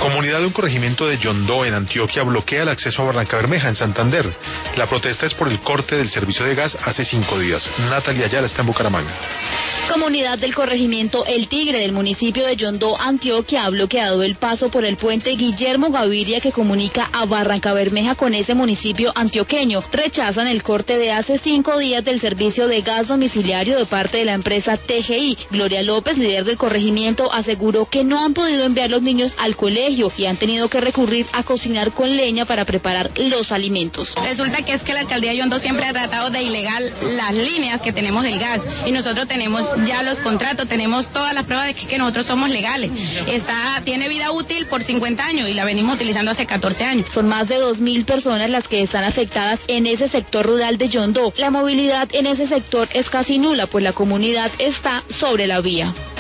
Comunidad de un corregimiento de Yondó, en Antioquia, bloquea el acceso a Barrancabermeja, en Santander. La protesta es por el corte del servicio de gas hace 5 días. Natalia Ayala está en Bucaramanga. Comunidad del corregimiento El Tigre del municipio de Yondó, Antioquia, ha bloqueado el paso por el puente Guillermo Gaviria que comunica a Barrancabermeja con ese municipio antioqueño. Rechazan el corte de hace 5 días del servicio de gas domiciliario de parte de la empresa TGI. Gloria López, líder del corregimiento, aseguró que no han podido enviar los niños al colegio y han tenido que recurrir a cocinar con leña para preparar los alimentos. Resulta que es que la alcaldía de Yondó siempre ha tratado de ilegal las líneas que tenemos del gas y nosotros tenemos ya los contratos, tenemos todas las pruebas de que nosotros somos legales. Tiene vida útil por 50 años y la venimos utilizando hace 14 años. Son más de 2.000 personas las que están afectadas en ese sector rural de Yondó. La movilidad en ese sector es casi nula, pues la comunidad está sobre la vía.